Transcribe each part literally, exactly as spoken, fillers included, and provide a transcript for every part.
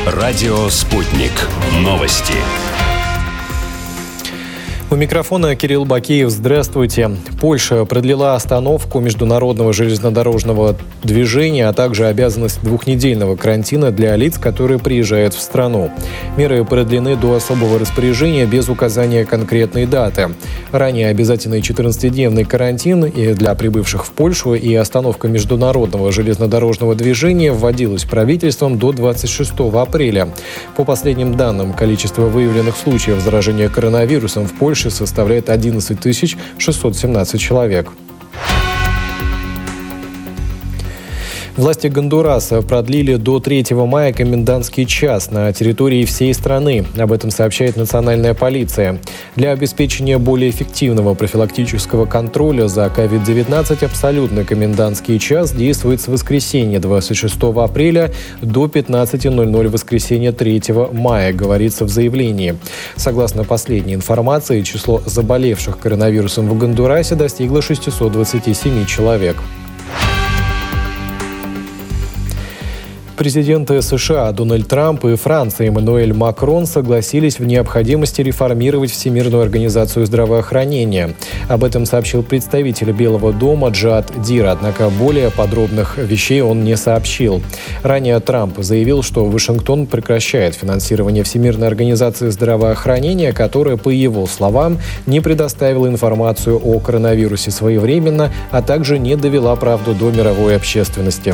Радио «Спутник». Новости. У микрофона Кирилл Бакеев. Здравствуйте. Польша продлила остановку международного железнодорожного движения, а также обязанность двухнедельного карантина для лиц, которые приезжают в страну. Меры продлены до особого распоряжения без указания конкретной даты. Ранее обязательный четырнадцатидневный карантин и для прибывших в Польшу и остановка международного железнодорожного движения вводилась правительством до двадцать шестого апреля. По последним данным, количество выявленных случаев заражения коронавирусом в Польше составляет одиннадцать тысяч шестьсот семнадцать человек. Власти Гондураса продлили до третьего мая комендантский час на территории всей страны. Об этом сообщает национальная полиция. Для обеспечения более эффективного профилактического контроля за ковид девятнадцать абсолютный комендантский час действует с воскресенья двадцать шестого апреля до пятнадцати ноль-ноль воскресенья третьего мая, говорится в заявлении. Согласно последней информации, число заболевших коронавирусом в Гондурасе достигло шестисот двадцати семи человек. Президенты США Дональд Трамп и Франции Эммануэль Макрон согласились в необходимости реформировать Всемирную организацию здравоохранения. Об этом сообщил представитель Белого дома Джад Дир, однако более подробных вещей он не сообщил. Ранее Трамп заявил, что Вашингтон прекращает финансирование Всемирной организации здравоохранения, которая, по его словам, не предоставила информацию о коронавирусе своевременно, а также не довела правду до мировой общественности.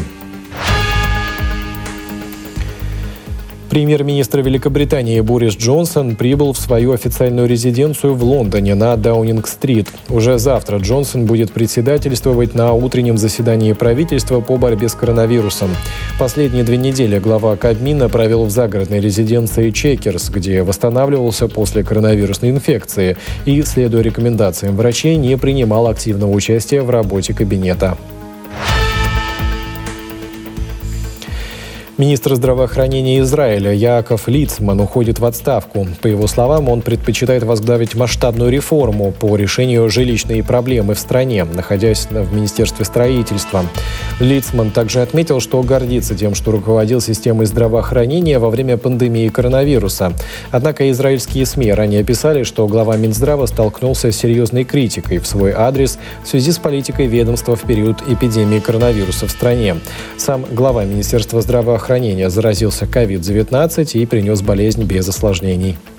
Премьер-министр Великобритании Борис Джонсон прибыл в свою официальную резиденцию в Лондоне на Даунинг-стрит. Уже завтра Джонсон будет председательствовать на утреннем заседании правительства по борьбе с коронавирусом. Последние две недели глава Кабмина провел в загородной резиденции Чекерс, где восстанавливался после коронавирусной инфекции и, следуя рекомендациям врачей, не принимал активного участия в работе кабинета. Министр здравоохранения Израиля Яаков Лицман уходит в отставку. По его словам, он предпочитает возглавить масштабную реформу по решению жилищной проблемы в стране, находясь в Министерстве строительства. Лицман также отметил, что гордится тем, что руководил системой здравоохранения во время пандемии коронавируса. Однако израильские СМИ ранее писали, что глава Минздрава столкнулся с серьезной критикой в свой адрес в связи с политикой ведомства в период эпидемии коронавируса в стране. Сам глава Министерства здравоохранения заразился ковид девятнадцать и принес болезнь без осложнений.